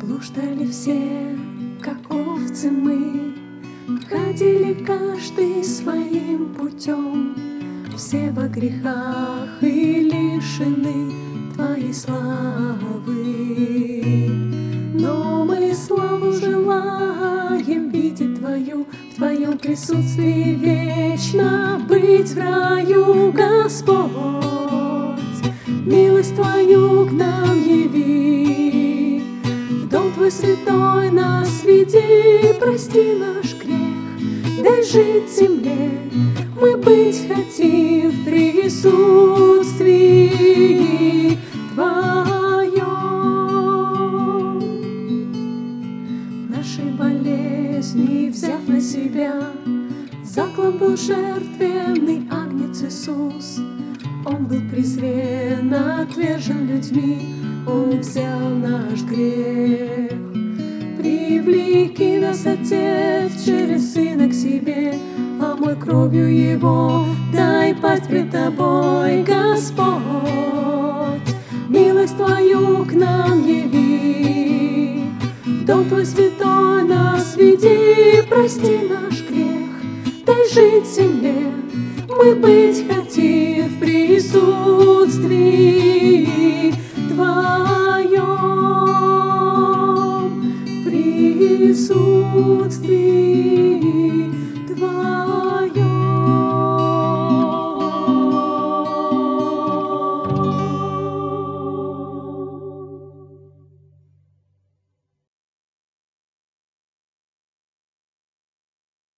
Блуждали все, как овцы мы, ходили каждый своим путем, все во грехах и лишены Твоей славы. Но мы славу желаем видеть Твою, в Твоем присутствии вечно быть в раю, Господь. Милость Твою к нам яви, в дом Твой святой нас веди, прости наш грех, дай жить земле, мы быть хотим в присутствии Твоем. Наши болезни взяв на себя, заклан был жертвенный агнец Иисус. Он был презрен, отвержен людьми, Он взял наш грех. Привлеки нас, Отец, через Сына к себе, омой кровью Его, дай пасть пред Тобой, Господь. Милость Твою к нам яви, в дом Твой святой нас веди, прости наш грех, дай жить земле, мы быть хотим в присутствии